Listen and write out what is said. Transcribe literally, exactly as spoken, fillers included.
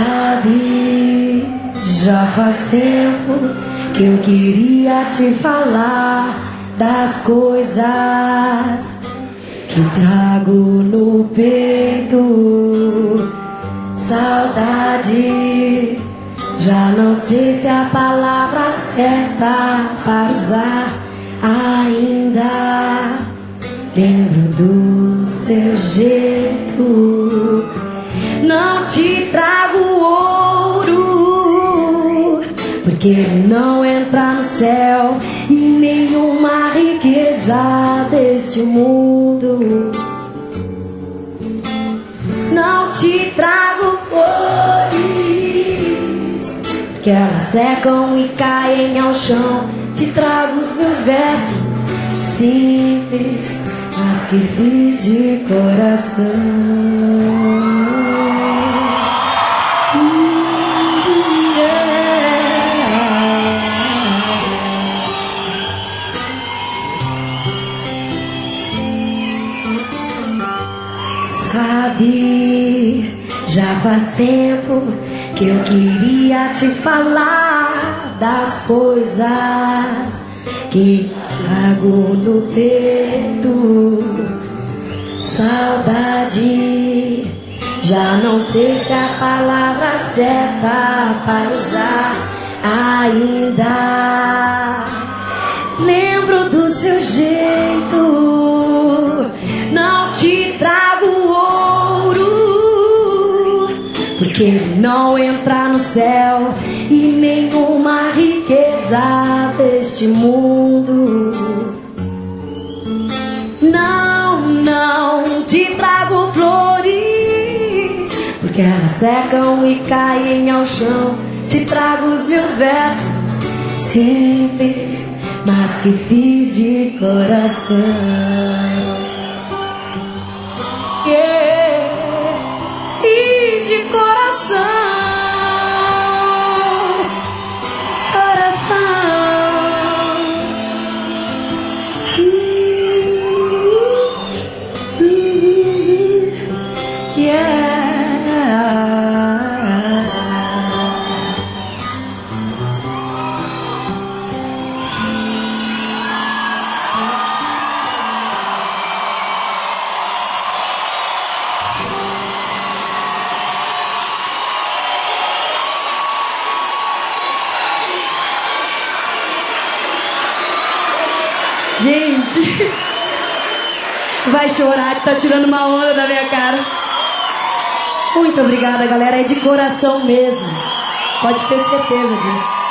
Sabe, já faz tempo que eu queria te falar das coisas que trago no peito. Saudade, já não sei se a palavra certa para usar ainda. Lembro do seu jeito. Não te trago ouro, porque ele não entra no céu, e nenhuma riqueza deste mundo. Não te trago flores, porque elas secam e caem ao chão. Te trago os meus versos simples, mas que fiz de coração. Sabe, já faz tempo que eu queria te falar das coisas que trago no peito. Saudade, já não sei se a palavra certa para usar ainda. Lembro do seu jeito. Não te trago ouro, porque ele não entra no céu, e nenhuma riqueza deste mundo. Não, não te trago flores, porque elas secam e caem ao chão. Te trago os meus versos simples, mas que fiz de coração. Yeah, fiz de coração, coração. Uh, uh, uh, yeah. Gente, vai chorar que tá tirando uma onda da minha cara. Muito obrigada, galera, é de coração mesmo. Pode ter certeza disso.